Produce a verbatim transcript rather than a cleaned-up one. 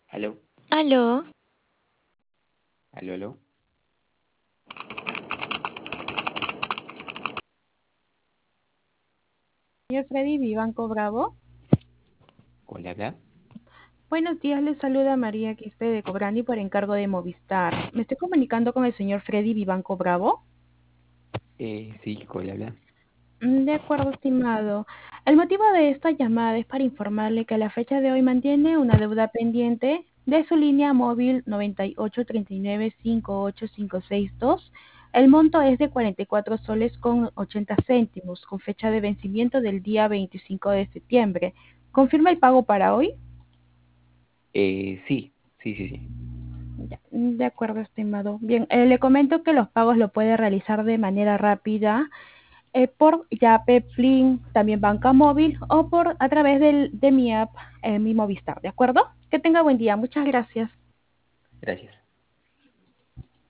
Aló, Aló, aló, aló. Señor Freddy Vivanco Bravo. Hola, habla. Buenos días, les saluda María Quispe de Cobrani por encargo de Movistar. Me estoy comunicando con el señor Freddy Vivanco Bravo. Eh, sí, hola, habla. Mm, De acuerdo, estimado. El motivo de esta llamada es para informarle que a la fecha de hoy mantiene una deuda pendiente de su línea móvil noventa y ocho treinta y nueve cincuenta y ocho quinientos sesenta y dos. El monto es de cuarenta y cuatro soles con ochenta céntimos, con fecha de vencimiento del día veinticinco de septiembre. ¿Confirma el pago para hoy? Eh, sí, sí, sí, sí. Ya, de acuerdo, estimado. Bien, eh, le comento que los pagos lo puede realizar de manera rápida eh, por Yape, Plin, también banca móvil o por a través del, de mi app, eh, mi Movistar, ¿de acuerdo? Que tenga buen día. Muchas gracias. Gracias.